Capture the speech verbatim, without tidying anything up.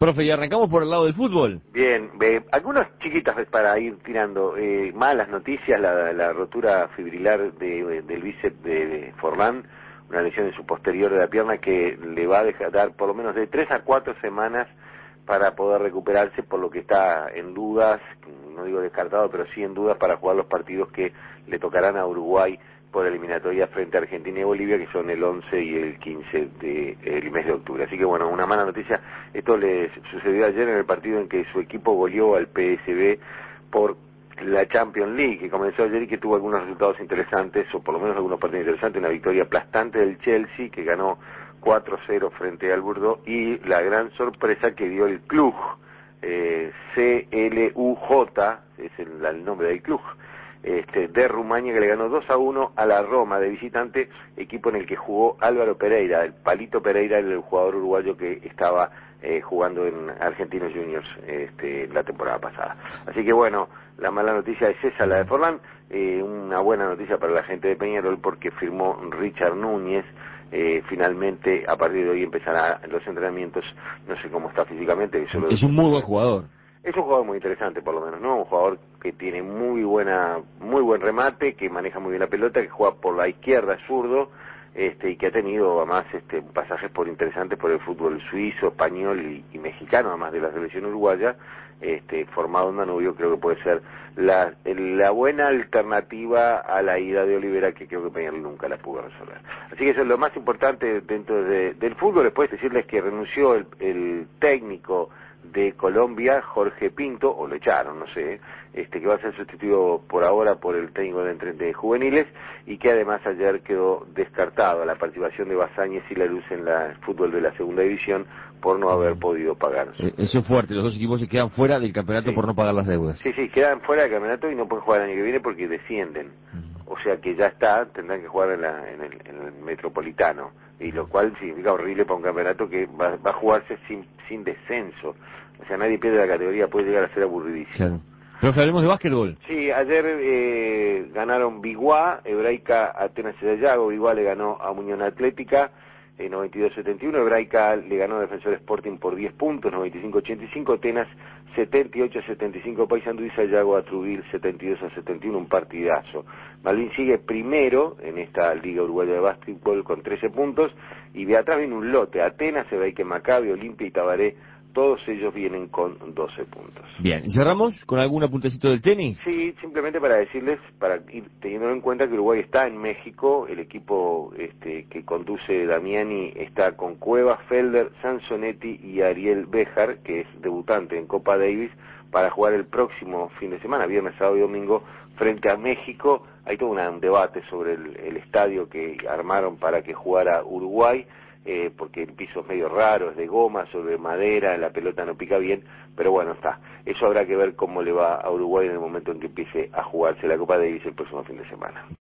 Profe, y arrancamos por el lado del fútbol. Bien, eh, algunas chiquitas para ir tirando. Eh, malas noticias, la, la rotura fibrilar de, del bíceps de, de Forlán, una lesión en su posterior de la pierna que le va a dejar dar por lo menos de tres a cuatro semanas para poder recuperarse, por lo que está en dudas, no digo descartado, pero sí en dudas para jugar los partidos que le tocarán a Uruguay por eliminatoria frente a Argentina y Bolivia, que son el once y el quince del mes de octubre. Así que bueno, una mala noticia. Esto le sucedió ayer en el partido en que su equipo goleó al P S V por la Champions League, que comenzó ayer y que tuvo algunos resultados interesantes, o por lo menos algunos partidos interesantes. Una victoria aplastante del Chelsea, que ganó cuatro cero frente al Bordeaux, y la gran sorpresa que dio el club, eh, C L U J, es el, el nombre del club, Este, de Rumania, que le ganó dos a uno a la Roma de visitante, equipo en el que jugó Álvaro Pereira. El Palito Pereira era el jugador uruguayo que estaba eh, jugando en Argentinos Juniors este, la temporada pasada. Así que bueno, la mala noticia es esa, la de Forlán. Eh, una buena noticia para la gente de Peñarol, porque firmó Richard Núñez. Eh, finalmente, a partir de hoy empezará los entrenamientos. No sé cómo está físicamente. Eso Es un muy buen jugador. Es un jugador muy interesante, por lo menos, ¿no? Un jugador que tiene muy buena, muy buen remate, que maneja muy bien la pelota, que juega por la izquierda, zurdo, este, y que ha tenido además este, pasajes por interesantes por el fútbol suizo, español y, y mexicano, además de la selección uruguaya, este, formado en Danubio. Creo que puede ser la, la buena alternativa a la ida de Olivera, que creo que Peñarol nunca la pudo resolver. Así que eso es lo más importante dentro de, del fútbol. Después decirles que renunció el, el técnico de Colombia, Jorge Pinto, o lo echaron, no sé, este que va a ser sustituido por ahora por el técnico de, de juveniles, y que además ayer quedó descartado la participación de Basáñez y La Luz en la, el fútbol de la segunda división por no haber podido pagar. Eh, eso es fuerte, los dos equipos se quedan fuera del campeonato Sí. por no pagar las deudas. Sí, sí, quedan fuera del campeonato y no pueden jugar el año que viene porque descienden. O sea que ya está, tendrán que jugar en, la, en, el, en el Metropolitano, y lo cual significa horrible para un campeonato que va, va a jugarse sin, sin descenso. O sea, nadie pierde la categoría, puede llegar a ser aburridísimo. Claro. Pero hablemos de básquetbol. Sí, ayer eh, ganaron Biguá, Hebraica, Atenas y Sayago. Biguá le ganó a Unión Atlética eh, noventa y dos a setenta y uno, Hebraica le ganó a Defensor Sporting por diez puntos, noventa y cinco a ochenta y cinco, Atenas setenta y ocho a setenta y cinco, Paysandú, y Sayago a Trubil setenta y dos a setenta y uno, un partidazo. Malvin sigue primero en esta Liga Uruguaya de Básquetbol con trece puntos, y de atrás viene un lote: Atenas, Hebraica, Maccabi, Olimpia y Tabaré. Todos ellos vienen con doce puntos. Bien, ¿y cerramos con algún apuntecito del tenis? Sí, simplemente para decirles, para ir teniendo en cuenta que Uruguay está en México, el equipo este, que conduce Damiani está con Cuevas, Felder, Sansonetti y Ariel Béjar, que es debutante en Copa Davis, para jugar el próximo fin de semana, viernes, sábado y domingo, frente a México. Hay todo un debate sobre el, el estadio que armaron para que jugara Uruguay, Eh, porque el piso es medio raro, es de goma, sobre madera, la pelota no pica bien, pero bueno, está. Eso habrá que ver cómo le va a Uruguay en el momento en que empiece a jugarse la Copa Davis el próximo fin de semana.